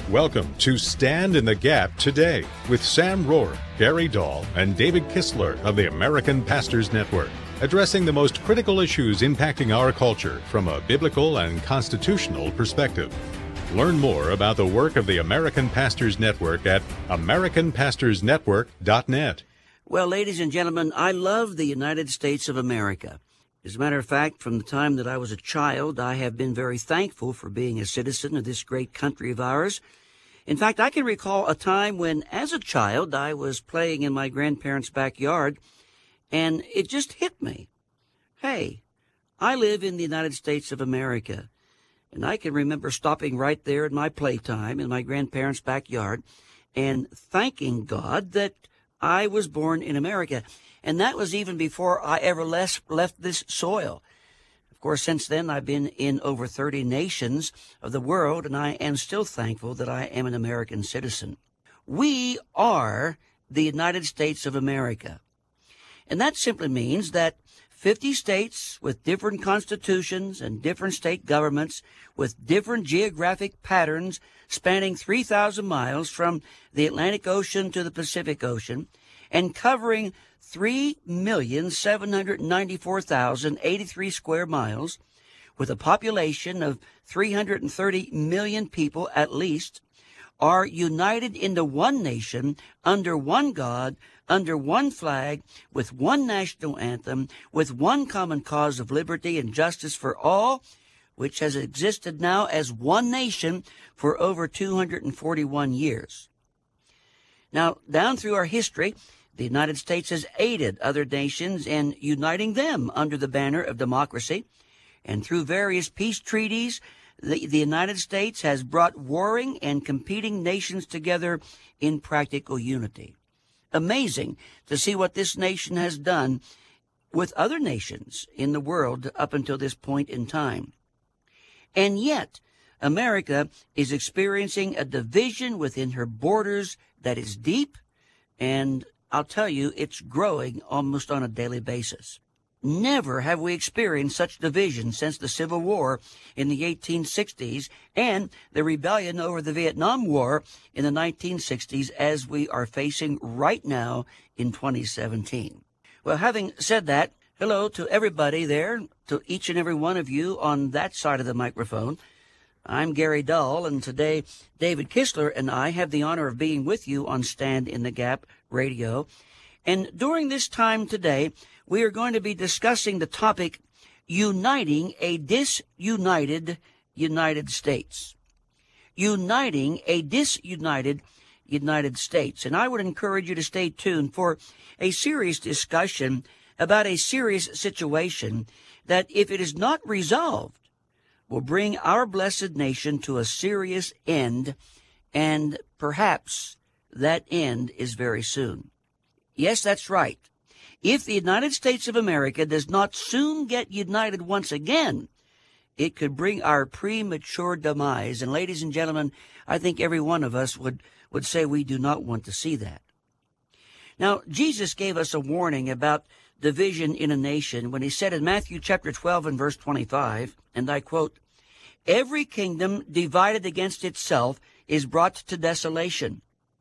Welcome to Stand in the Gap Today with Sam Rohr, Gary Dahl, and David Kistler of the American Pastors Network, addressing the most critical issues impacting our culture from a biblical and constitutional perspective. Learn more about the work of the American Pastors Network at americanpastorsnetwork.net. Well, ladies and gentlemen, I love the United States of America. As a matter of fact, from the time that I was a child, I have been very thankful for being a citizen of this great country of ours. In fact, I can recall a time when, as a child, I was playing in my grandparents' backyard, and it just hit me. Hey, I live in the United States of America, and I can remember stopping right there in my playtime in my grandparents' backyard and thanking God that I was born in America. And that was even before I ever left this soil. Of course, since then, I've been in over 30 nations of the world, and I am still thankful that I am an American citizen. We are the United States of America. And that simply means that 50 states with different constitutions and different state governments with different geographic patterns spanning 3,000 miles from the Atlantic Ocean to the Pacific Ocean and covering 3,794,083 square miles, with a population of 330 million people at least, are united into one nation, under one God, under one flag, with one national anthem, with one common cause of liberty and justice for all, which has existed now as one nation for over 241 years. Now, down through our history, the United States has aided other nations in uniting them under the banner of democracy, and through various peace treaties, the United States has brought warring and competing nations together in practical unity. Amazing to see what this nation has done with other nations in the world up until this point in time. And yet, America is experiencing a division within her borders that is deep, and I'll tell you, it's growing almost on a daily basis. Never have we experienced such division since the Civil War in the 1860s and the rebellion over the Vietnam War in the 1960s as we are facing right now in 2017. Well, having said that, hello to everybody there, to each and every one of you on that side of the microphone. I'm Gary Dahl, and today David Kistler and I have the honor of being with you on Stand in the Gap Radio. And during this time today, we are going to be discussing the topic, Uniting a Disunited United States. Uniting a disunited United States. And I would encourage you to stay tuned for a serious discussion about a serious situation that, if it is not resolved, will bring our blessed nation to a serious end, and perhaps that end is very soon. Yes, that's right. If the United States of America does not soon get united once again, it could bring our premature demise. And ladies and gentlemen, I think every one of us would say we do not want to see that. Now, Jesus gave us a warning about division in a nation when he said in Matthew chapter 12 and verse 25, and I quote, "Every kingdom divided against itself is brought to desolation,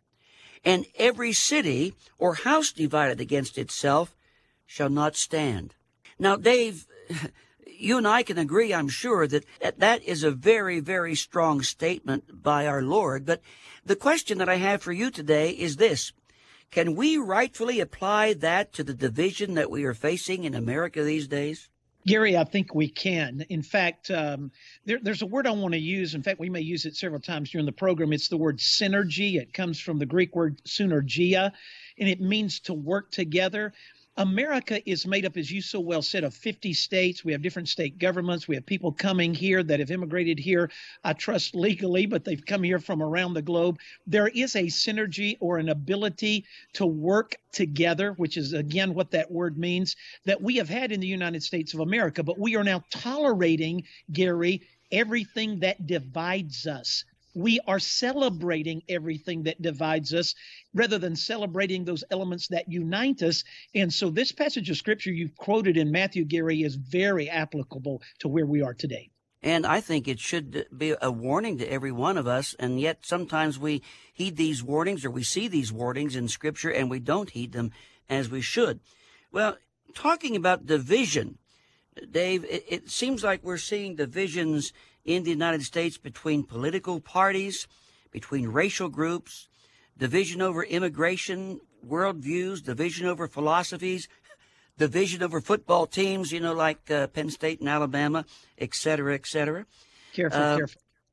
and every city or house divided against itself shall not stand." Now, Dave, you and I can agree, I'm sure, that that is a very, very strong statement by our Lord. But the question that I have for you today is this: can we rightfully apply that to the division that we are facing in America these days? Gary, I think we can. In fact, there's a word I want to use. In fact, we may use it several times during the program. It's the word synergy. It comes from the Greek word synergia, and it means to work together. America is made up, as you so well said, of 50 states. We have different state governments. We have people coming here that have immigrated here, I trust legally, but they've come here from around the globe. There is a synergy or an ability to work together, which is, again, what that word means, that we have had in the United States of America. But we are now tolerating, Gary, everything that divides us. We are celebrating everything that divides us rather than celebrating those elements that unite us. And so this passage of Scripture you've quoted in Matthew, Gary, is very applicable to where we are today. And I think it should be a warning to every one of us, and yet sometimes we heed these warnings, or we see these warnings in Scripture, and we don't heed them as we should. Well, talking about division, Dave, it seems like we're seeing divisions in the United States between political parties, between racial groups, division over immigration, worldviews, division over philosophies, division over football teams, like Penn State and Alabama, et cetera, et cetera. Careful.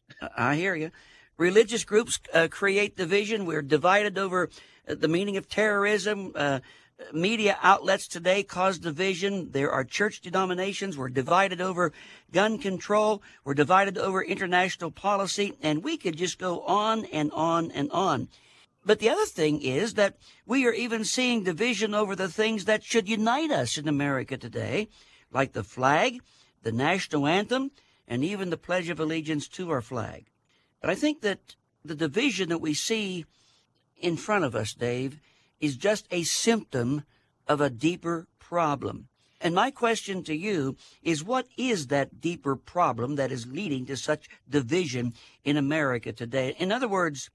I hear you. Religious groups create division. We're divided over the meaning of terrorism. Media outlets today cause division. There are church denominations. We're divided over gun control. We're divided over international policy. And we could just go on and on and on. But the other thing is that we are even seeing division over the things that should unite us in America today, like the flag, the national anthem, and even the Pledge of Allegiance to our flag. But I think that the division that we see in front of us, Dave, is just a symptom of a deeper problem. And my question to you is, what is that deeper problem that is leading to such division in America today? In other words,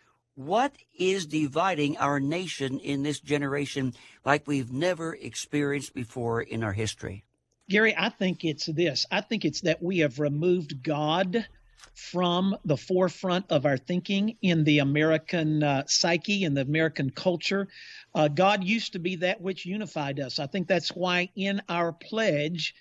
what is dividing our nation in this generation like we've never experienced before in our history? Gary, I think it's this. I think it's that we have removed God from the forefront of our thinking in the American psyche, in the American culture. God used to be that which unified us. I think that's why in our pledge,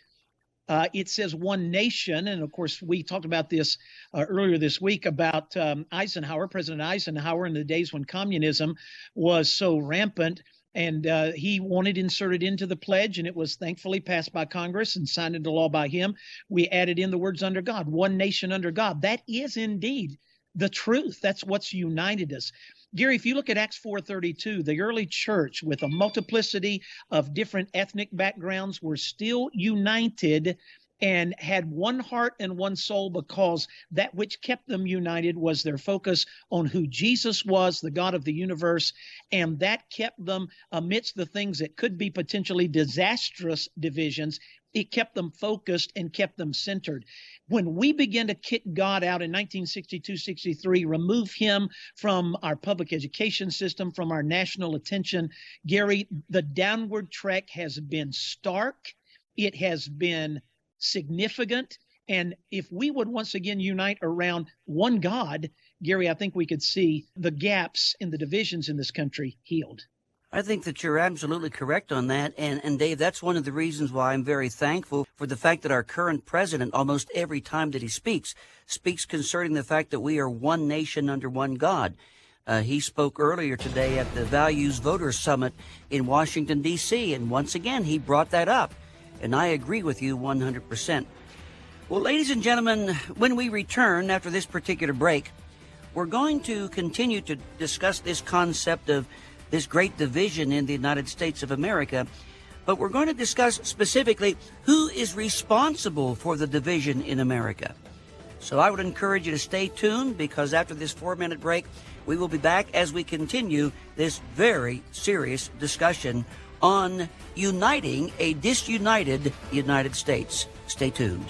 it says one nation. And of course, we talked about this earlier this week about President Eisenhower, in the days when communism was so rampant. And he wanted inserted into the pledge, and it was thankfully passed by Congress and signed into law by him. We added in the words under God, one nation under God. That is indeed the truth. That's what's united us. Gary, if you look at Acts 4:32, the early church with a multiplicity of different ethnic backgrounds were still united and had one heart and one soul, because that which kept them united was their focus on who Jesus was, the God of the universe, and that kept them amidst the things that could be potentially disastrous divisions. It kept them focused and kept them centered. When we began to kick God out in 1962-63, remove him from our public education system, from our national attention, Gary, the downward trek has been stark. It has been significant. And if we would once again unite around one God, Gary, I think we could see the gaps in the divisions in this country healed. I think that you're absolutely correct on that. And Dave, that's one of the reasons why I'm very thankful for the fact that our current president, almost every time that he speaks concerning the fact that we are one nation under one God. He spoke earlier today at the Values Voters Summit in Washington, D.C., and once again, he brought that up. And I agree with you 100%. Well, ladies and gentlemen, when we return after this particular break, we're going to continue to discuss this concept of this great division in the United States of America, but we're going to discuss specifically who is responsible for the division in America. So I would encourage you to stay tuned, because after this 4-minute break, we will be back as we continue this very serious discussion on uniting a disunited United States. Stay tuned.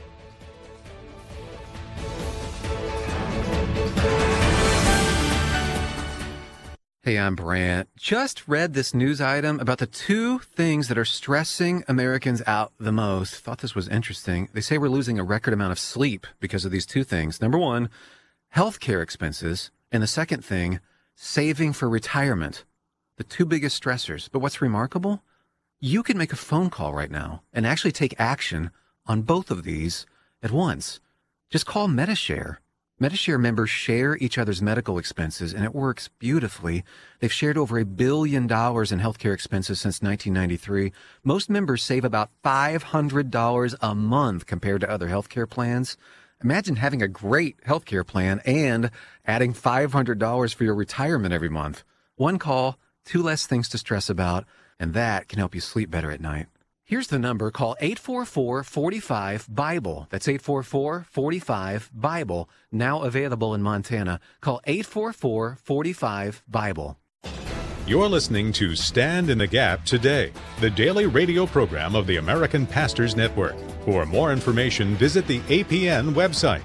Hey, I'm Brant. Just read this news item about the two things that are stressing Americans out the most. Thought this was interesting. They say we're losing a record amount of sleep because of these two things. Number one, healthcare expenses. And the second thing, saving for retirement. The two biggest stressors. But what's remarkable? You can make a phone call right now and actually take action on both of these at once. Just call Medi-Share. Medi-Share members share each other's medical expenses, and it works beautifully. They've shared over $1 billion in healthcare expenses since 1993. Most members save about $500 a month compared to other healthcare plans. Imagine having a great healthcare plan and adding $500 for your retirement every month. One call, two less things to stress about, and that can help you sleep better at night. Here's the number. Call 844-45-BIBLE. That's 844-45-BIBLE. Now available in Montana. Call 844-45-BIBLE. You're listening to Stand in the Gap Today, the daily radio program of the American Pastors Network. For more information, visit the APN website,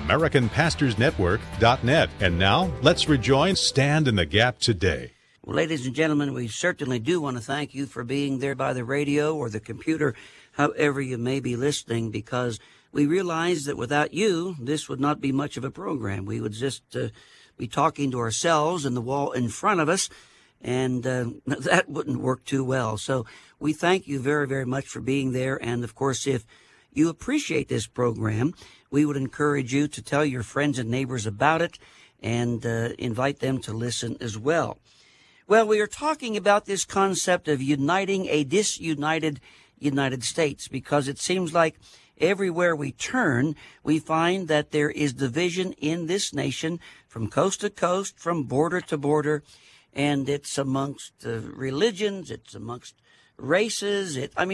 AmericanPastorsNetwork.net. And now, let's rejoin Stand in the Gap Today. Well, ladies and gentlemen, we certainly do want to thank you for being there by the radio or the computer, however you may be listening, because we realize that without you, this would not be much of a program. We would just be talking to ourselves and the wall in front of us, and that wouldn't work too well. So we thank you very, very much for being there. And, of course, if you appreciate this program, we would encourage you to tell your friends and neighbors about it and invite them to listen as well. Well, we are talking about this concept of uniting a disunited United States, because it seems like everywhere we turn, we find that there is division in this nation from coast to coast, from border to border, and it's amongst religions, it's amongst races.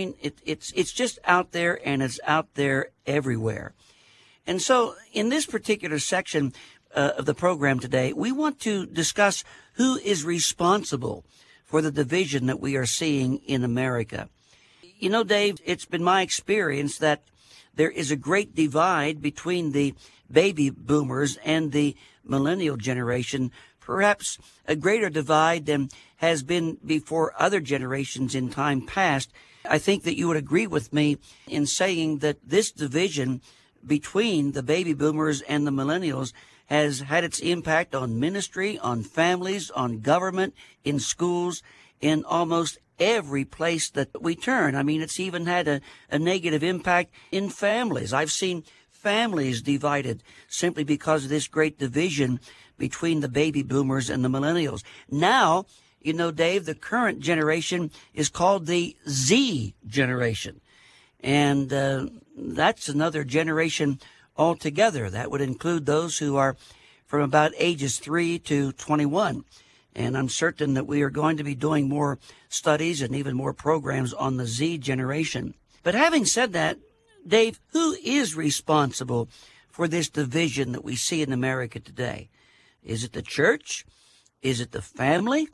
It's just out there, and it's out there everywhere. And so in this particular section of the program today, we want to discuss who is responsible for the division that we are seeing in America. You know, Dave, it's been my experience that there is a great divide between the baby boomers and the millennial generation, perhaps a greater divide than has been before other generations in time past. I think that you would agree with me in saying that this division between the baby boomers and the millennials has had its impact on ministry, on families, on government, in schools, in almost every place that we turn. I mean, it's even had a negative impact in families. I've seen families divided simply because of this great division between the baby boomers and the millennials. Now, you know, Dave, the current generation is called the Z generation. And that's another generation altogether. That would include those who are from about ages 3 to 21. And I'm certain that we are going to be doing more studies and even more programs on the Z generation. But having said that, Dave, who is responsible for this division that we see in America today? Is it the church? Is it the family?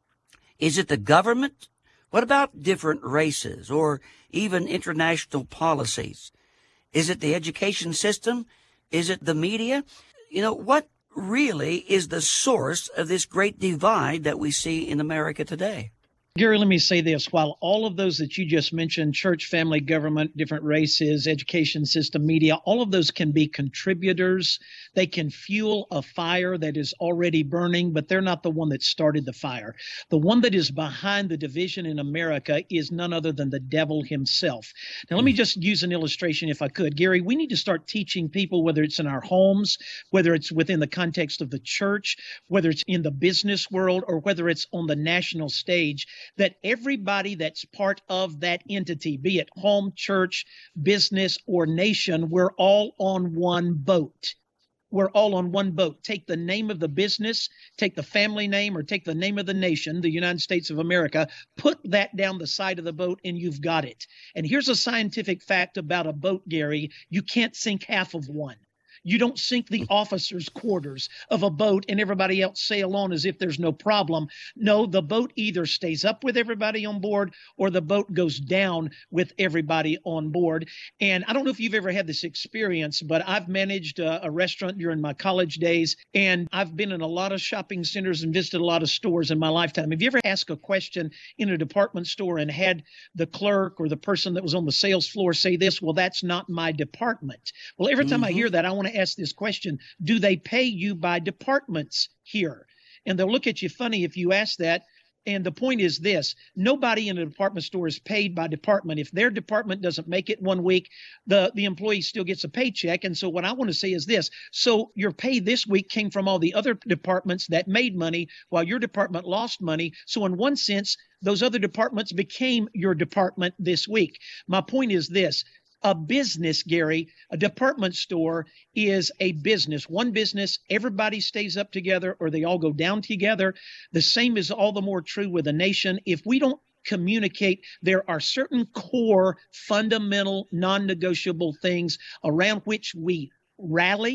Is it the government? What about different races or even international policies? Is it the education system? Is it the media? You know, what really is the source of this great divide that we see in America today? Gary, let me say this. While all of those that you just mentioned, church, family, government, different races, education system, media, all of those can be contributors. They can fuel a fire that is already burning, but they're not the one that started the fire. The one that is behind the division in America is none other than the devil himself. Now, let me just use an illustration if I could. Gary, we need to start teaching people, whether it's in our homes, whether it's within the context of the church, whether it's in the business world, or whether it's on the national stage, that everybody that's part of that entity, be it home, church, business, or nation, we're all on one boat. We're all on one boat. Take the name of the business, take the family name, or take the name of the nation, the United States of America, put that down the side of the boat, and you've got it. And here's a scientific fact about a boat, Gary. You can't sink half of one. You don't sink the officers' quarters of a boat and everybody else sail on as if there's no problem. No, the boat either stays up with everybody on board or the boat goes down with everybody on board. And I don't know if you've ever had this experience, but I've managed a restaurant during my college days, and I've been in a lot of shopping centers and visited a lot of stores in my lifetime. Have you ever asked a question in a department store and had the clerk or the person that was on the sales floor say this, well, that's not my department? Well, every time I hear that, I want to ask this question: do they pay you by departments here? And they'll look at you funny if you ask that. And the point is this: nobody in a department store is paid by department. If their department doesn't make it one week, the employee still gets a paycheck. And so what I want to say is this: so your pay this week came from all the other departments that made money while your department lost money. So in one sense, those other departments became your department this week. My point is this: a business, Gary, a department store is a business. One business, everybody stays up together or they all go down together. The same is all the more true with a nation. If we don't communicate, there are certain core, fundamental, non-negotiable things around which we rally,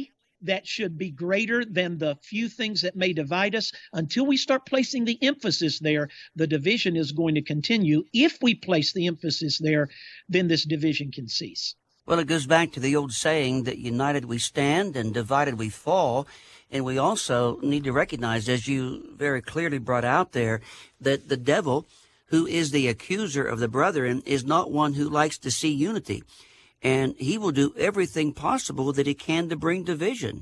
that should be greater than the few things that may divide us. Until we start placing the emphasis there, the division is going to continue. If we place the emphasis there, then this division can cease. Well, it goes back to the old saying that united we stand and divided we fall. And we also need to recognize, as you very clearly brought out there, that the devil, who is the accuser of the brethren, is not one who likes to see unity. And he will do everything possible that he can to bring division.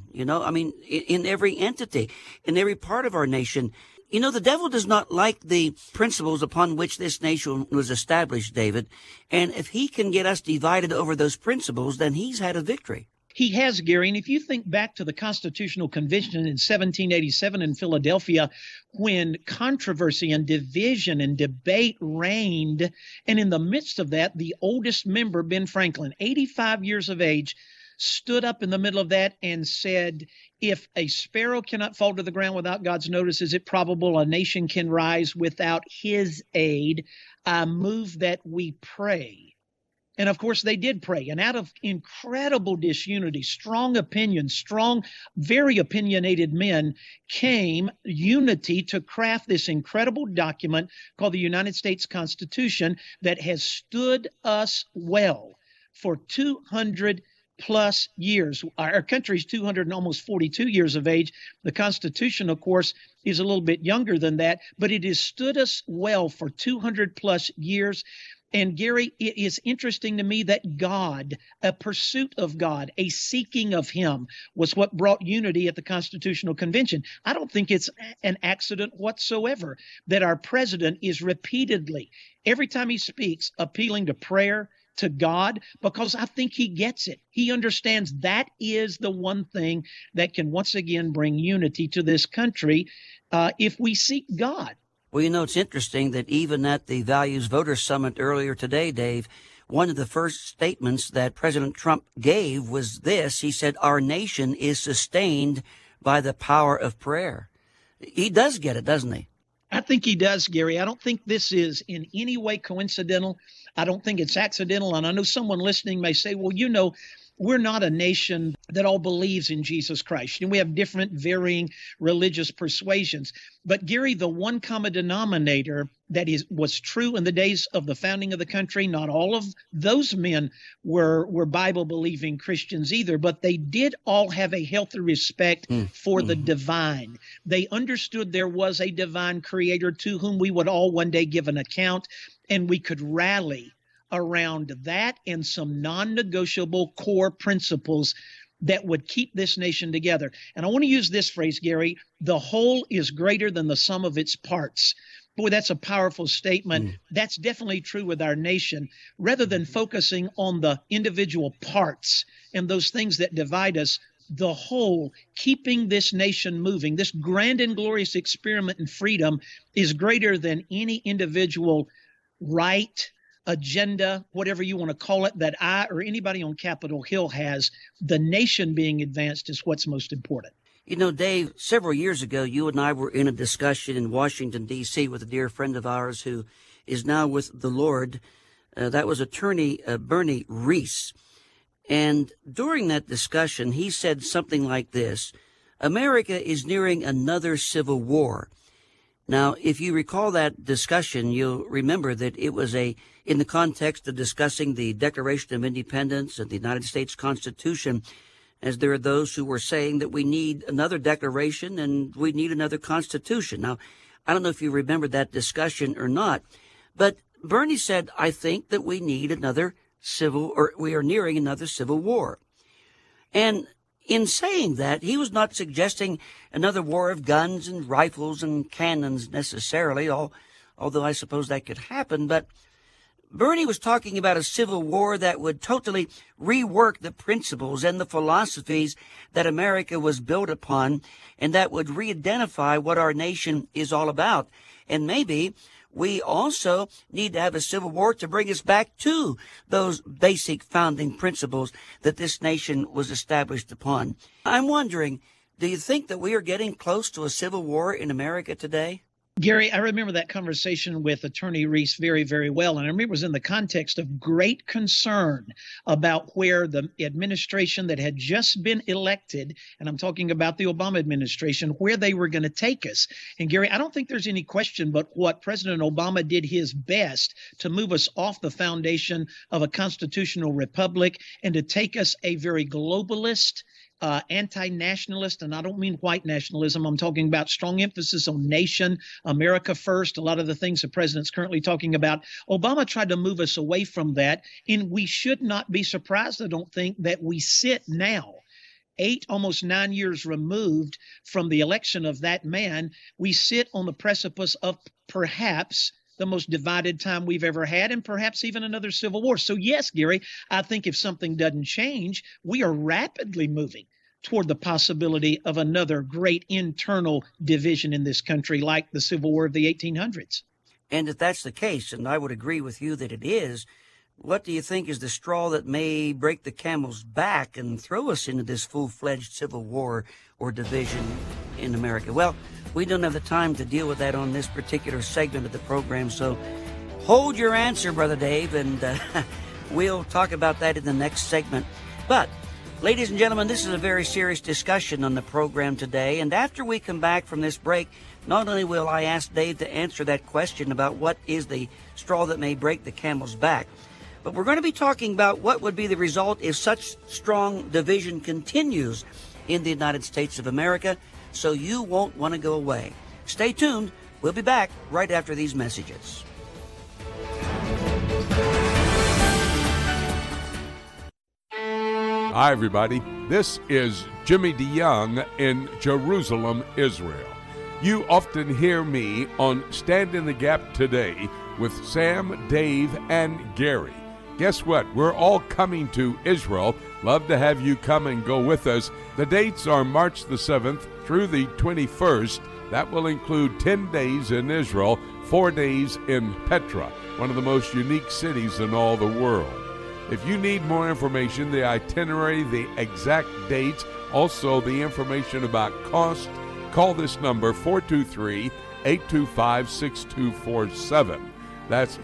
In every entity, in every part of our nation. The devil does not like the principles upon which this nation was established, David. And if he can get us divided over those principles, then he's had a victory. He has, Gary. And if you think back to the Constitutional Convention in 1787 in Philadelphia, when controversy and division and debate reigned, and in the midst of that, the oldest member, Ben Franklin, 85 years of age, stood up in the middle of that and said, if a sparrow cannot fall to the ground without God's notice, is it probable a nation can rise without his aid? I move that we pray. And of course, they did pray. And out of incredible disunity, strong opinions, strong, very opinionated men, came unity to craft this incredible document called the United States Constitution that has stood us well for 200 plus years. Our country's 200 and almost 42 years of age. The Constitution, of course, is a little bit younger than that, but it has stood us well for 200 plus years. And Gary, it is interesting to me that God, a pursuit of God, a seeking of him, was what brought unity at the Constitutional Convention. I don't think it's an accident whatsoever that our president is repeatedly, every time he speaks, appealing to prayer, to God, because I think he gets it. He understands that is the one thing that can once again bring unity to this country if we seek God. Well, it's interesting that even at the Values Voters Summit earlier today, Dave, one of the first statements that President Trump gave was this. He said, our nation is sustained by the power of prayer. He does get it, doesn't he? I think he does, Gary. I don't think this is in any way coincidental. I don't think it's accidental. And I know someone listening may say, well, we're not a nation that all believes in Jesus Christ. And we have different varying religious persuasions. But Gary, the one common denominator that was true in the days of the founding of the country, not all of those men were Bible-believing Christians either, but they did all have a healthy respect for the divine. They understood there was a divine creator to whom we would all one day give an account, and we could rally around that and some non-negotiable core principles that would keep this nation together. And I want to use this phrase, Gary, the whole is greater than the sum of its parts. Boy, that's a powerful statement. That's definitely true with our nation. Rather than focusing on the individual parts and those things that divide us, the whole, keeping this nation moving, this grand and glorious experiment in freedom is greater than any individual right, agenda, whatever you want to call it, that I or anybody on Capitol Hill has. The nation being advanced is what's most important. Dave, several years ago, you and I were in a discussion in Washington, D.C. with a dear friend of ours who is now with the Lord. That was attorney Bernie Reese. And during that discussion, he said something like this: America is nearing another civil war. Now, if you recall that discussion, you'll remember that it was in the context of discussing the Declaration of Independence and the United States Constitution, as there are those who were saying that we need another declaration and we need another constitution. Now, I don't know if you remember that discussion or not, but Bernie said, I think that we need we are nearing another civil war. And in saying that, he was not suggesting another war of guns and rifles and cannons necessarily, although I suppose that could happen. But Bernie was talking about a civil war that would totally rework the principles and the philosophies that America was built upon, and that would re-identify what our nation is all about. And maybe we also need to have a civil war to bring us back to those basic founding principles that this nation was established upon. I'm wondering, do you think that we are getting close to a civil war in America today? Gary, I remember that conversation with Attorney Reese very, very well. And I remember it was in the context of great concern about where the administration that had just been elected, and I'm talking about the Obama administration, where they were going to take us. And Gary, I don't think there's any question but what President Obama did his best to move us off the foundation of a constitutional republic and to take us a very globalist, anti-nationalist, and I don't mean white nationalism. I'm talking about strong emphasis on nation, America first, a lot of the things the president's currently talking about. Obama tried to move us away from that, and we should not be surprised, I don't think, that we sit now, 8, almost 9 years removed from the election of that man, we sit on the precipice of perhaps the most divided time we've ever had, and perhaps even another civil war. So yes, Gary, I think if something doesn't change, we are rapidly moving toward the possibility of another great internal division in this country, like the Civil War of the 1800s. And if that's the case, and I would agree with you that it is, what do you think is the straw that may break the camel's back and throw us into this full-fledged civil war or division in America? Well, we don't have the time to deal with that on this particular segment of the program, so hold your answer, Brother Dave, and we'll talk about that in the next segment. But, ladies and gentlemen, this is a very serious discussion on the program today, and after we come back from this break, not only will I ask Dave to answer that question about what is the straw that may break the camel's back, but we're going to be talking about what would be the result if such strong division continues in the United States of America, so you won't want to go away. Stay tuned. We'll be back right after these messages. Hi, everybody. This is Jimmy DeYoung in Jerusalem, Israel. You often hear me on Stand in the Gap Today with Sam, Dave, and Gary. Guess what? We're all coming to Israel. Love to have you come and go with us. The dates are March the 7th through the 21st. That will include 10 days in Israel, 4 days in Petra, one of the most unique cities in all the world. If you need more information, the itinerary, the exact dates, also the information about cost, call this number, 423-825-6247. That's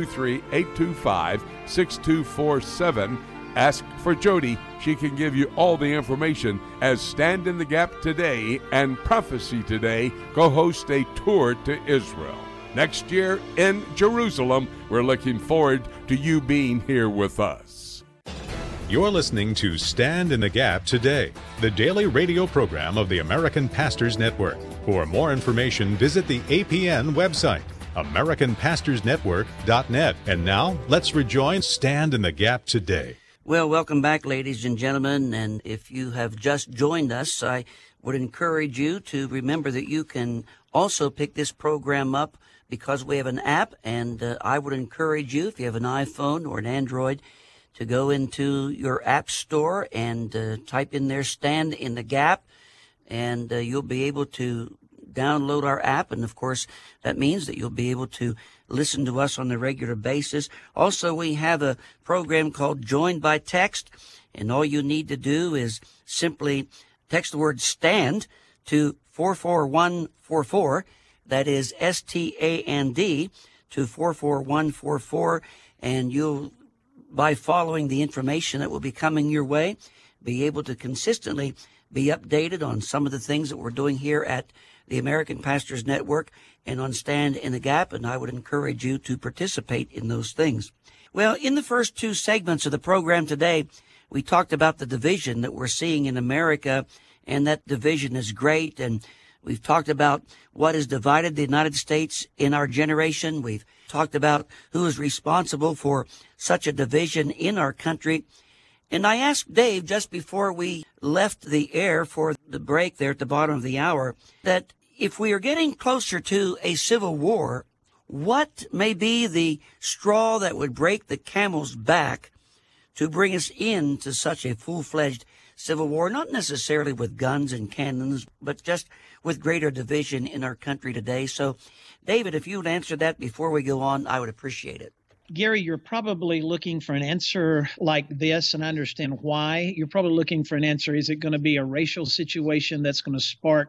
423-825-6247. Ask for Jody. She can give you all the information as Stand in the Gap Today and Prophecy Today go host a tour to Israel. Next year in Jerusalem, we're looking forward to you being here with us. You're listening to Stand in the Gap Today, the daily radio program of the American Pastors Network. For more information, visit the APN website, AmericanPastorsNetwork.net. And now, let's rejoin Stand in the Gap Today. Well, welcome back, ladies and gentlemen, and if you have just joined us, I would encourage you to remember that you can also pick this program up because we have an app, and I would encourage you, if you have an iPhone or an Android, to go into your app store and type in there, Stand in the Gap, and you'll be able to download our app, and of course that means that you'll be able to listen to us on a regular basis. Also, we have a program called Join by Text, and all you need to do is simply text the word STAND to 44144. That is STAND to 44144, and you'll, by following the information that will be coming your way, be able to consistently be updated on some of the things that we're doing here at the American Pastors Network and on Stand in the Gap, and I would encourage you to participate in those things. Well, in the first two segments of the program today, we talked about the division that we're seeing in America, and that division is great, and we've talked about what has divided the United States in our generation. We've talked about who is responsible for such a division in our country. And I asked Dave just before we left the air for the break there at the bottom of the hour that if we are getting closer to a civil war, what may be the straw that would break the camel's back to bring us into such a full-fledged civil war, not necessarily with guns and cannons, but just with greater division in our country today. So, David, if you would answer that before we go on, I would appreciate it. Gary, you're probably looking for an answer like this, and I understand why. You're probably looking for an answer. Is it going to be a racial situation that's going to spark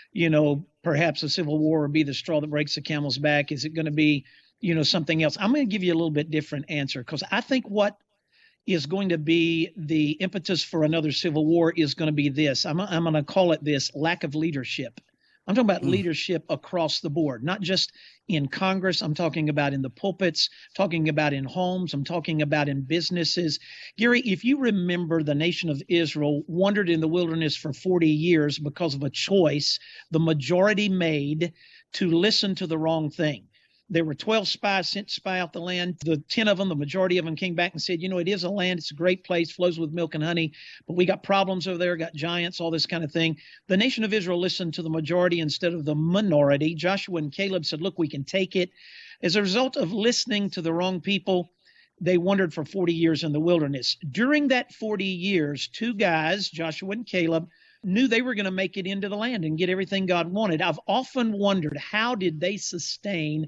perhaps a civil war would be the straw that breaks the camel's back? Is it going to be, something else? I'm going to give you a little bit different answer, because I think what is going to be the impetus for another civil war is going to be this. I'm going to call it this: lack of leadership. I'm talking about leadership across the board, not just in Congress. I'm talking about in the pulpits, talking about in homes. I'm talking about in businesses. Gary, if you remember, the nation of Israel wandered in the wilderness for 40 years because of a choice the majority made to listen to the wrong thing. There were 12 spies sent to spy out the land. The 10 of them, the majority of them, came back and said, it is a land. It's a great place, flows with milk and honey, but we got problems over there, got giants, all this kind of thing. The nation of Israel listened to the majority instead of the minority. Joshua and Caleb said, look, we can take it. As a result of listening to the wrong people, they wandered for 40 years in the wilderness. During that 40 years, two guys, Joshua and Caleb, knew they were going to make it into the land and get everything God wanted. I've often wondered, how did they sustain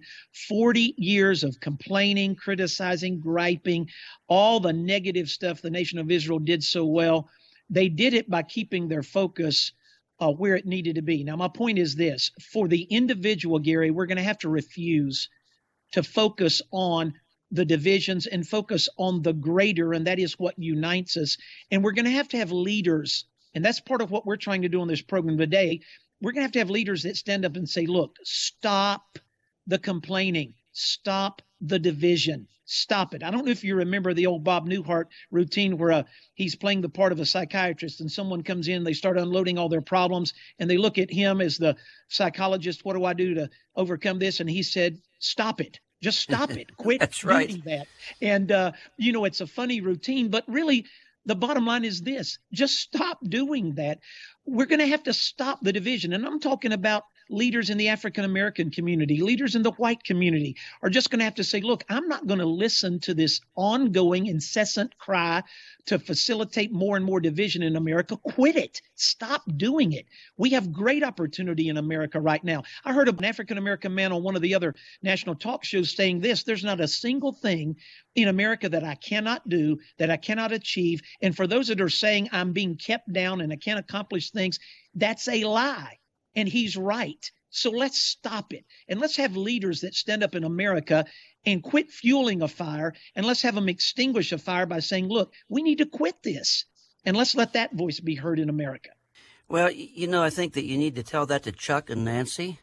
40 years of complaining, criticizing, griping, all the negative stuff the nation of Israel did so well? They did it by keeping their focus where it needed to be. Now, my point is this: for the individual, Gary, we're going to have to refuse to focus on the divisions and focus on the greater, and that is what unites us. And we're going to have leaders. And that's part of what we're trying to do on this program today. We're going to have leaders that stand up and say, look, stop the complaining, stop the division, stop it. I don't know if you remember the old Bob Newhart routine where he's playing the part of a psychiatrist and someone comes in, they start unloading all their problems, and they look at him as the psychologist. What do I do to overcome this? And he said, stop it. Just stop it. Quit That's right. doing that. And, it's a funny routine, but really, the bottom line is this: just stop doing that. We're going to have to stop the division. And I'm talking about leaders in the African-American community, leaders in the white community are just going to have to say, look, I'm not going to listen to this ongoing, incessant cry to facilitate more and more division in America. Quit it. Stop doing it. We have great opportunity in America right now. I heard of an African-American man on one of the other national talk shows saying this: there's not a single thing in America that I cannot do, that I cannot achieve. And for those that are saying I'm being kept down and I can't accomplish things, that's a lie. And he's right. So let's stop it. And let's have leaders that stand up in America and quit fueling a fire. And let's have them extinguish a fire by saying, look, we need to quit this. And let's let that voice be heard in America. Well, I think that you need to tell that to Chuck and Nancy.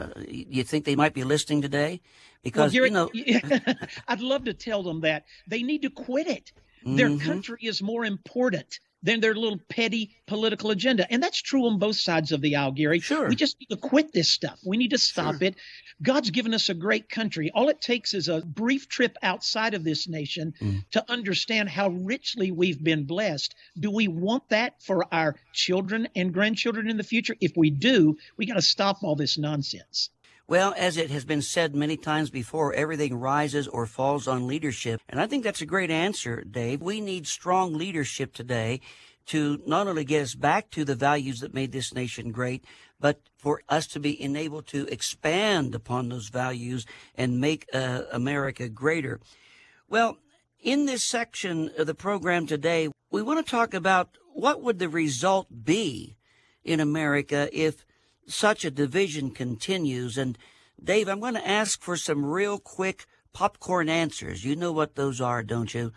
You think they might be listening today? Because, well, Gary, I'd love to tell them that. They need to quit it. Their country is more important than their little petty political agenda. And that's true on both sides of the aisle, Gary. Sure. We just need to quit this stuff. We need to stop it. God's given us a great country. All it takes is a brief trip outside of this nation to understand how richly we've been blessed. Do we want that for our children and grandchildren in the future? If we do, we got to stop all this nonsense. Well, as it has been said many times before, everything rises or falls on leadership. And I think that's a great answer, Dave. We need strong leadership today to not only get us back to the values that made this nation great, but for us to be enabled to expand upon those values and make America greater. Well, in this section of the program today, we want to talk about what would the result be in America if such a division continues. And Dave, I'm going to ask for some real quick popcorn answers. You know what those are, don't you?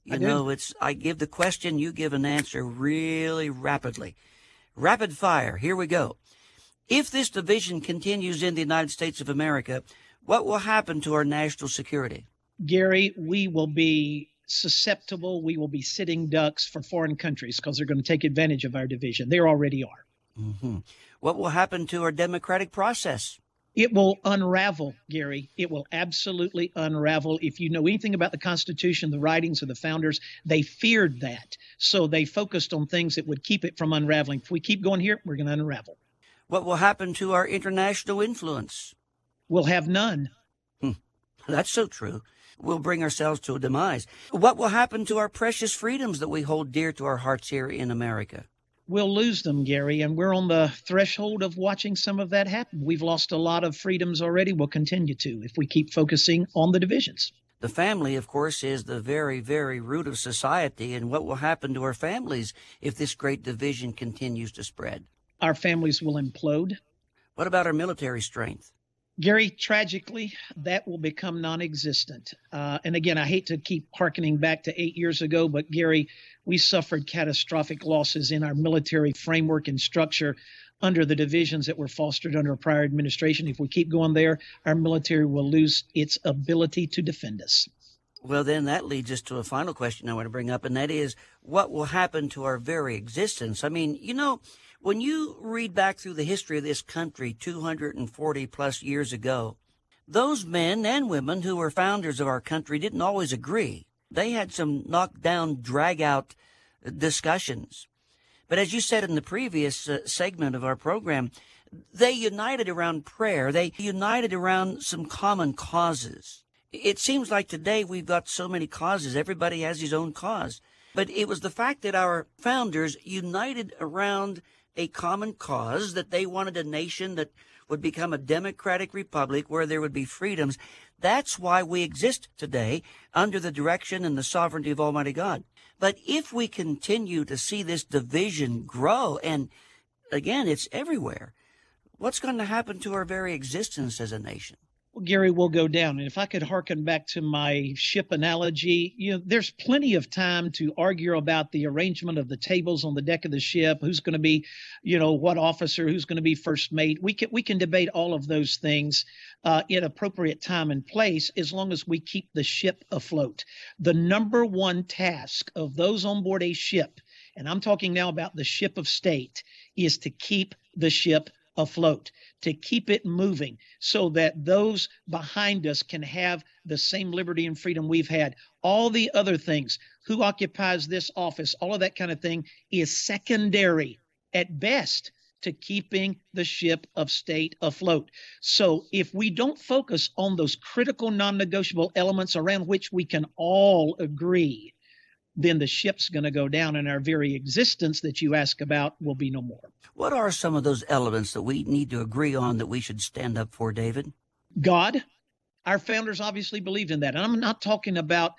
I give the question, you give an answer really rapidly. Rapid fire. Here we go. If this division continues in the United States of America, what will happen to our national security? Gary, we will be susceptible. We will be sitting ducks for foreign countries because they're going to take advantage of our division. They already are. What will happen to our democratic process? It will unravel, Gary. It will absolutely unravel. If you know anything about the Constitution, the writings of the founders, they feared that. So they focused on things that would keep it from unraveling. If we keep going here, we're going to unravel. What will happen to our international influence? We'll have none. That's so true. We'll bring ourselves to a demise. What will happen to our precious freedoms that we hold dear to our hearts here in America? We'll lose them, Gary, and we're on the threshold of watching some of that happen. We've lost a lot of freedoms already. We'll continue to if we keep focusing on the divisions. The family, of course, is the very, very root of society. And what will happen to our families if this great division continues to spread? Our families will implode. What about our military strength? Gary, tragically, that will become non-existent. And again, I hate to keep hearkening back to 8 years ago, but Gary, we suffered catastrophic losses in our military framework and structure under the divisions that were fostered under a prior administration. If we keep going there, our military will lose its ability to defend us. Well, then that leads us to a final question I want to bring up, and that is, what will happen to our very existence? I mean, when you read back through the history of this country 240 plus years ago, those men and women who were founders of our country didn't always agree. They had some knockdown, drag-out discussions. But as you said in the previous segment of our program, they united around prayer. They united around some common causes. It seems like today we've got so many causes. Everybody has his own cause. But it was the fact that our founders united around a common cause, that they wanted a nation that would become a democratic republic where there would be freedoms. That's why we exist today under the direction and the sovereignty of Almighty God. But if we continue to see this division grow, and again, it's everywhere, what's going to happen to our very existence as a nation? Well, Gary, will go down. And if I could hearken back to my ship analogy, there's plenty of time to argue about the arrangement of the tables on the deck of the ship, who's going to be, what officer, who's going to be first mate. We can debate all of those things in appropriate time and place, as long as we keep the ship afloat. The number one task of those on board a ship, and I'm talking now about the ship of state, is to keep the ship afloat, to keep it moving so that those behind us can have the same liberty and freedom we've had. All the other things, who occupies this office, all of that kind of thing is secondary at best to keeping the ship of state afloat. So if we don't focus on those critical non-negotiable elements around which we can all agree, then the ship's going to go down and our very existence that you ask about will be no more. What are some of those elements that we need to agree on that we should stand up for, David? God. Our founders obviously believed in that. And I'm not talking about,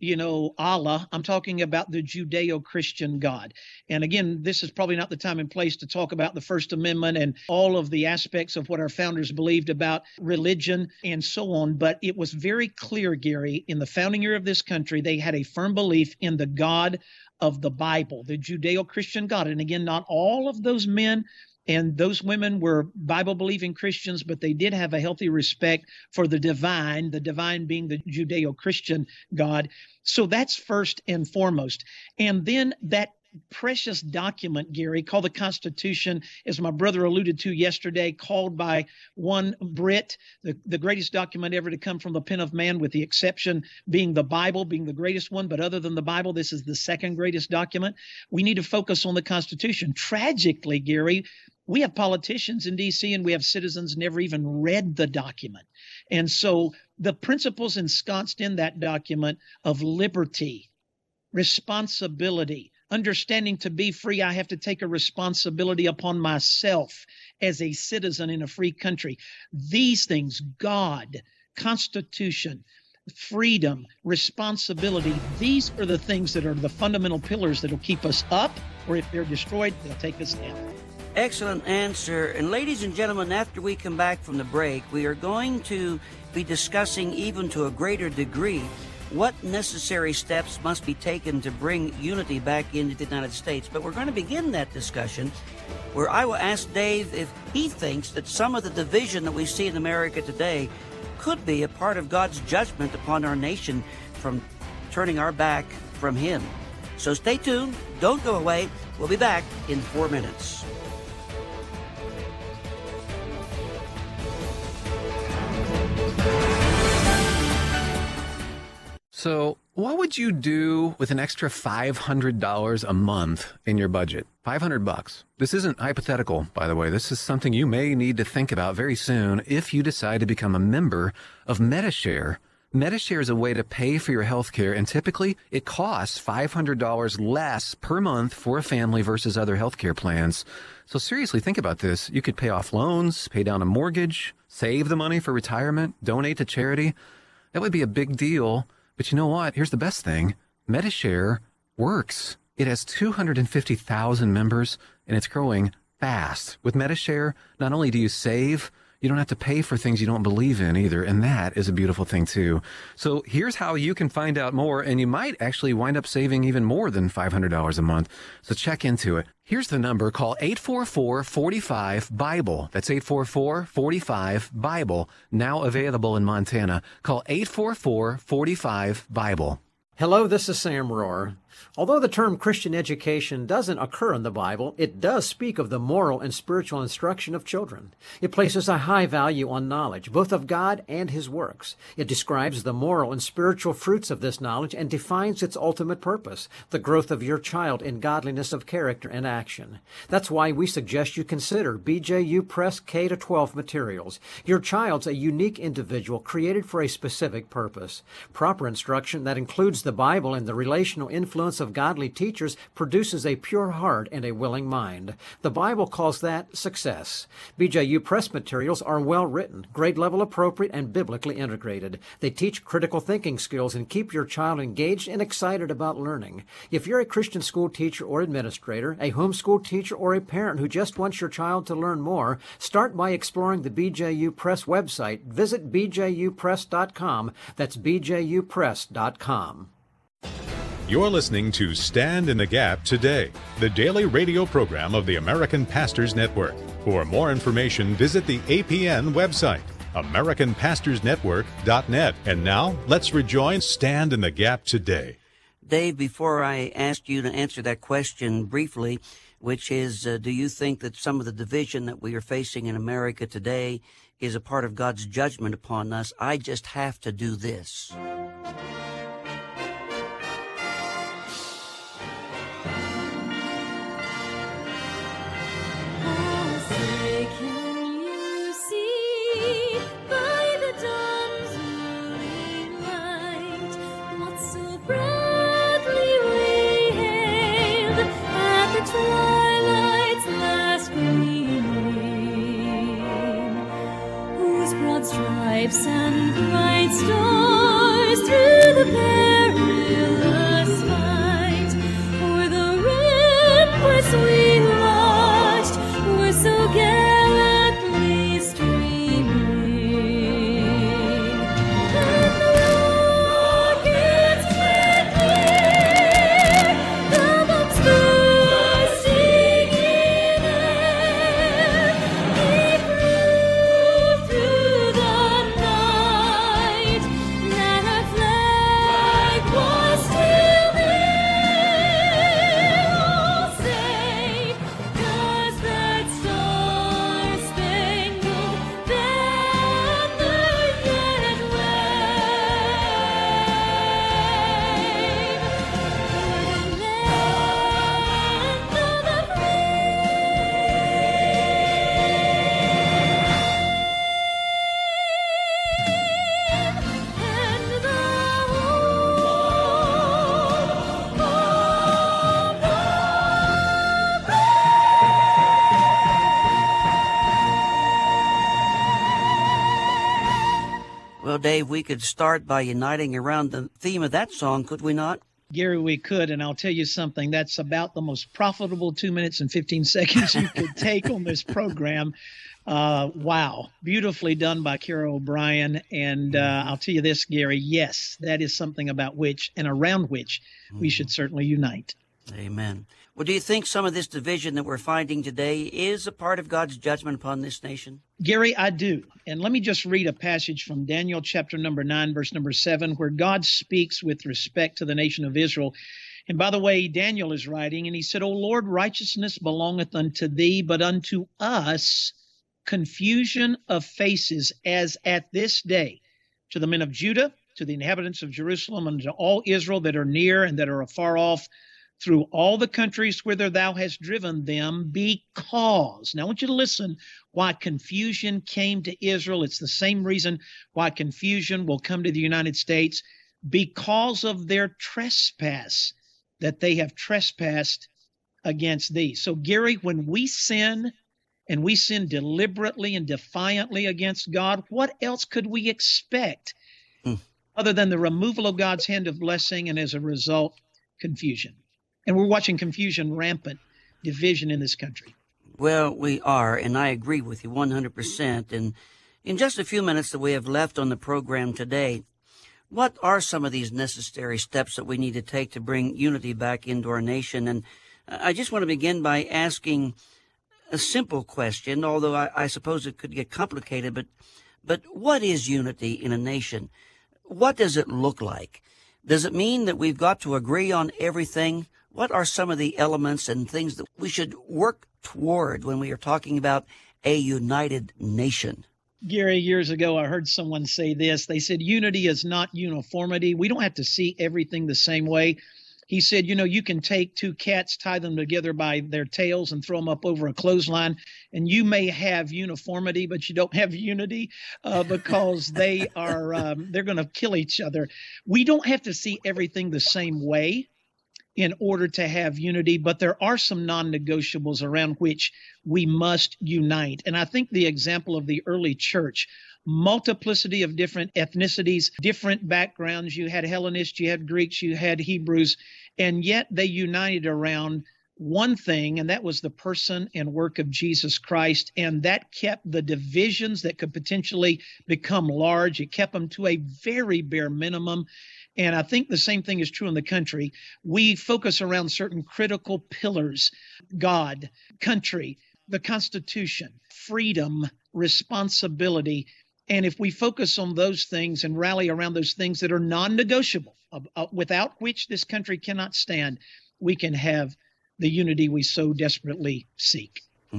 Allah. I'm talking about the Judeo-Christian God. And again, this is probably not the time and place to talk about the First Amendment and all of the aspects of what our founders believed about religion and so on. But it was very clear, Gary, in the founding year of this country, they had a firm belief in the God of the Bible, the Judeo-Christian God. And again, not all of those men and those women were Bible-believing Christians, but they did have a healthy respect for the divine being the Judeo-Christian God. So that's first and foremost. And then that precious document, Gary, called the Constitution, as my brother alluded to yesterday, called by one Brit, the greatest document ever to come from the pen of man, with the exception being the Bible, being the greatest one. But other than the Bible, this is the second greatest document. We need to focus on the Constitution. Tragically, Gary, we have politicians in D.C. and we have citizens never even read the document. And so the principles ensconced in that document of liberty, responsibility, understanding to be free, I have to take a responsibility upon myself as a citizen in a free country. These things, God, Constitution, freedom, responsibility, these are the things that are the fundamental pillars that will keep us up, or if they're destroyed, they'll take us down. Excellent answer. And ladies and gentlemen, after we come back from the break, we are going to be discussing, even to a greater degree, what necessary steps must be taken to bring unity back into the United States. But we're going to begin that discussion where I will ask Dave if he thinks that some of the division that we see in America today could be a part of God's judgment upon our nation from turning our back from him. So stay tuned. Don't go away. We'll be back in 4 minutes. So what would you do with an extra $500 a month in your budget? $500. This isn't hypothetical, by the way. This is something you may need to think about very soon if you decide to become a member of Medi-Share. Medi-Share is a way to pay for your health care, and typically it costs $500 less per month for a family versus other health care plans. So seriously, think about this. You could pay off loans, pay down a mortgage, save the money for retirement, donate to charity. That would be a big deal. But you know what? Here's the best thing. Medi-Share works. It has 250,000 members, and it's growing fast. With MediShare, not only do you save, you don't have to pay for things you don't believe in either, and that is a beautiful thing too. So here's how you can find out more, and you might actually wind up saving even more than $500 a month. So check into it. Here's the number. Call 844-45-BIBLE. That's 844-45-BIBLE. Now available in Montana. Call 844-45-BIBLE. Hello, this is Sam Rohr. Although the term Christian education doesn't occur in the Bible, it does speak of the moral and spiritual instruction of children. It places a high value on knowledge, both of God and His works. It describes the moral and spiritual fruits of this knowledge and defines its ultimate purpose, the growth of your child in godliness of character and action. That's why we suggest you consider BJU Press K-12 materials. Your child's a unique individual created for a specific purpose. Proper instruction that includes the Bible and the relational influence of godly teachers produces a pure heart and a willing mind. The Bible calls that success. BJU Press materials are well written, grade level appropriate, and biblically integrated. They teach critical thinking skills and keep your child engaged and excited about learning. If you're a Christian school teacher or administrator, a homeschool teacher, or a parent who just wants your child to learn more, start by exploring the BJU Press website. Visit bjupress.com. That's bjupress.com. You're listening to Stand in the Gap Today, the daily radio program of the American Pastors Network. For more information, visit the APN website, AmericanPastorsNetwork.net. And now, let's rejoin Stand in the Gap Today. Dave, before I ask you to answer that question briefly, which is, do you think that some of the division that we are facing in America today is a part of God's judgment upon us? I just have to do this. Stripes and bright stars through the perilous fight, o'er the ramparts we watched were so gallantly streaming, and the rockets went near, the bombs bursting in air, they proved through the night that our flag was still there. All safe, does that star-spangled banner yet wave o'er the land of the and the Well, Dave, we could start by uniting around the theme of that song, could we not? Gary, we could, and I'll tell you something, that's about the most profitable 2 minutes and 15 seconds you could take on this program. Wow. Beautifully done by Kara O'Brien. And I'll tell you this, Gary, yes, that is something about which and around which we should certainly unite. Amen. Well, do you think some of this division that we're finding today is a part of God's judgment upon this nation? Gary, I do. And let me just read a passage from Daniel chapter number 9, verse number 7, where God speaks with respect to the nation of Israel. And by the way, Daniel is writing, and he said, O Lord, righteousness belongeth unto thee, but unto us confusion of faces, as at this day, to the men of Judah, to the inhabitants of Jerusalem, and to all Israel that are near and that are afar off, through all the countries whither thou hast driven them, because, now I want you to listen, why confusion came to Israel. It's the same reason why confusion will come to the United States, because of their trespass, that they have trespassed against thee. So, Gary, when we sin, and we sin deliberately and defiantly against God, what else could we expect other than the removal of God's hand of blessing and, as a result, confusion? And we're watching confusion rampant, division in this country. Well, we are, and I agree with you 100%. And in just a few minutes that we have left on the program today, what are some of these necessary steps that we need to take to bring unity back into our nation? And I just want to begin by asking a simple question, although I suppose it could get complicated, but what is unity in a nation? What does it look like? Does it mean that we've got to agree on everything? What are some of the elements and things that we should work toward when we are talking about a united nation? Gary, years ago, I heard someone say this. They said, unity is not uniformity. We don't have to see everything the same way. He said, you can take two cats, tie them together by their tails and throw them up over a clothesline, and you may have uniformity, but you don't have unity because they're going to kill each other. We don't have to see everything the same way in order to have unity, but there are some non-negotiables around which we must unite. And I think the example of the early church, multiplicity of different ethnicities, different backgrounds. You had Hellenists, you had Greeks, you had Hebrews, and yet they united around one thing, and that was the person and work of Jesus Christ. And that kept the divisions that could potentially become large. It kept them to a very bare minimum. And I think the same thing is true in the country. We focus around certain critical pillars: God, country, the Constitution, freedom, responsibility. And if we focus on those things and rally around those things that are non-negotiable, without which this country cannot stand, we can have the unity we so desperately seek.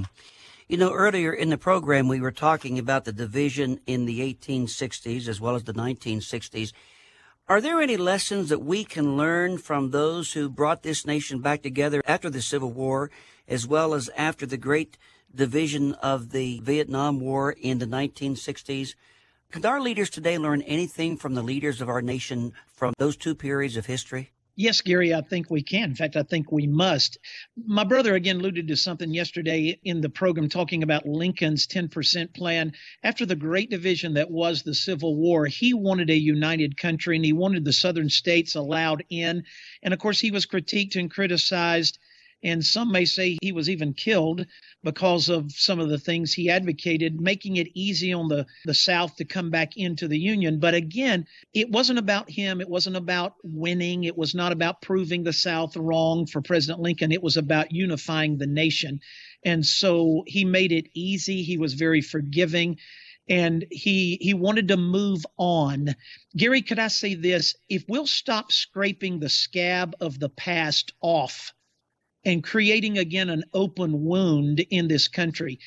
Earlier in the program, we were talking about the division in the 1860s as well as the 1960s. Are there any lessons that we can learn from those who brought this nation back together after the Civil War, as well as after the great division of the Vietnam War in the 1960s? Could our leaders today learn anything from the leaders of our nation from those two periods of history? Yes, Gary, I think we can. In fact, I think we must. My brother again alluded to something yesterday in the program talking about Lincoln's 10% plan. After the great division that was the Civil War, he wanted a united country and he wanted the southern states allowed in. And of course, he was critiqued and criticized. And some may say he was even killed because of some of the things he advocated, making it easy on the South to come back into the Union. But again, it wasn't about him. It wasn't about winning. It was not about proving the South wrong for President Lincoln. It was about unifying the nation. And so he made it easy. He was very forgiving. And he wanted to move on. Gary, could I say this? If we'll stop scraping the scab of the past off and creating again an open wound in this country.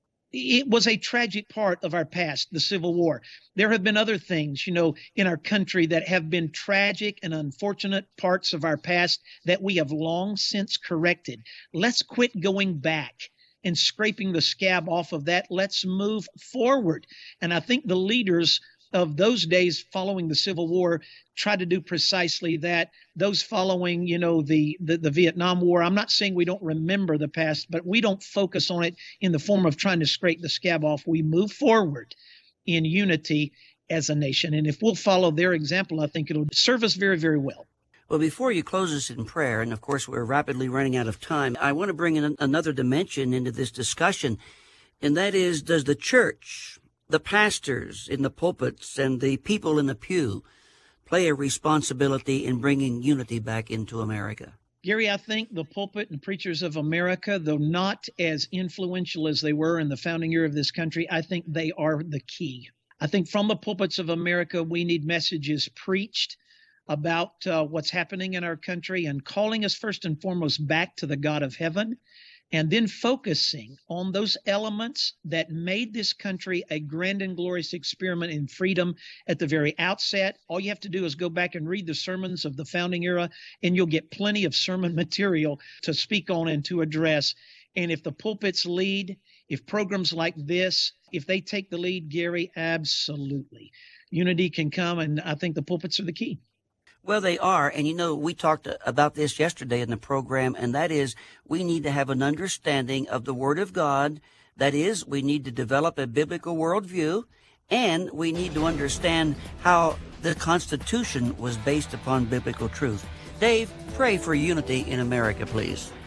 It was a tragic part of our past, the Civil War. There have been other things, in our country that have been tragic and unfortunate parts of our past that we have long since corrected. Let's quit going back and scraping the scab off of that. Let's move forward. And I think the leaders of those days following the Civil War tried to do precisely that. Those following, the Vietnam War, I'm not saying we don't remember the past, but we don't focus on it in the form of trying to scrape the scab off. We move forward in unity as a nation. And if we'll follow their example, I think it'll serve us very, very well. Well, before you close us in prayer, and of course we're rapidly running out of time, I want to bring in another dimension into this discussion, and that is, does the church, the pastors in the pulpits and the people in the pew, play a responsibility in bringing unity back into America? Gary, I think the pulpit and preachers of America, though not as influential as they were in the founding year of this country, I think they are the key. I think from the pulpits of America, we need messages preached about what's happening in our country and calling us first and foremost back to the God of heaven, and then focusing on those elements that made this country a grand and glorious experiment in freedom at the very outset. All you have to do is go back and read the sermons of the founding era, and you'll get plenty of sermon material to speak on and to address. And if the pulpits lead, if programs like this, if they take the lead, Gary, absolutely. Unity can come, and I think the pulpits are the key. Well, they are. And, we talked about this yesterday in the program, and that is we need to have an understanding of the Word of God. That is, we need to develop a biblical worldview, and we need to understand how the Constitution was based upon biblical truth. Dave, pray for unity in America, please.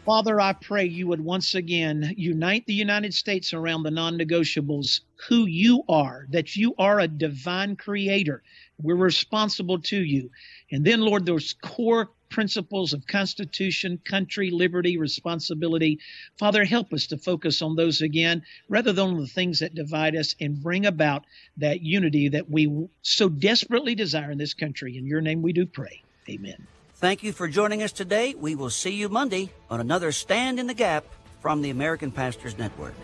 Father, I pray you would once again unite the United States around the non-negotiables, who you are, that you are a divine creator. We're responsible to you. And then, Lord, those core principles of Constitution, country, liberty, responsibility. Father, help us to focus on those again, rather than on the things that divide us, and bring about that unity that we so desperately desire in this country. In your name we do pray. Amen. Thank you for joining us today. We will see you Monday on another Stand in the Gap from the American Pastors Network.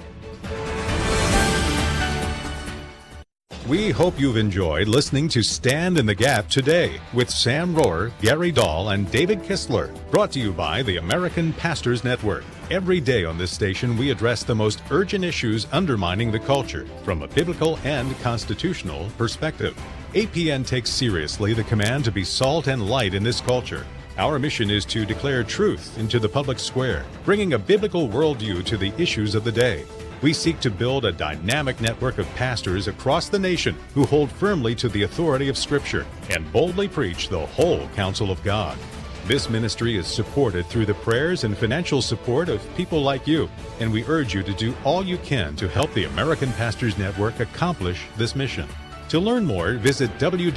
We hope you've enjoyed listening to Stand in the Gap today with Sam Rohrer, Gary Dahl, and David Kistler, brought to you by the American Pastors Network. Every day on this station, we address the most urgent issues undermining the culture from a biblical and constitutional perspective. APN takes seriously the command to be salt and light in this culture. Our mission is to declare truth into the public square, bringing a biblical worldview to the issues of the day. We seek to build a dynamic network of pastors across the nation who hold firmly to the authority of Scripture and boldly preach the whole counsel of God. This ministry is supported through the prayers and financial support of people like you, and we urge you to do all you can to help the American Pastors Network accomplish this mission. To learn more, visit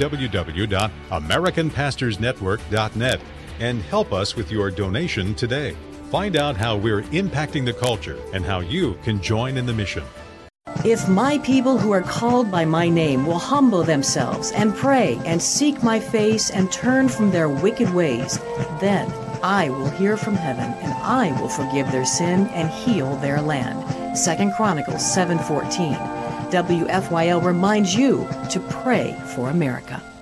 www.americanpastorsnetwork.net and help us with your donation today. Find out how we're impacting the culture and how you can join in the mission. If my people who are called by my name will humble themselves and pray and seek my face and turn from their wicked ways, then I will hear from heaven and I will forgive their sin and heal their land. 2 Chronicles 7:14. WFYL reminds you to pray for America.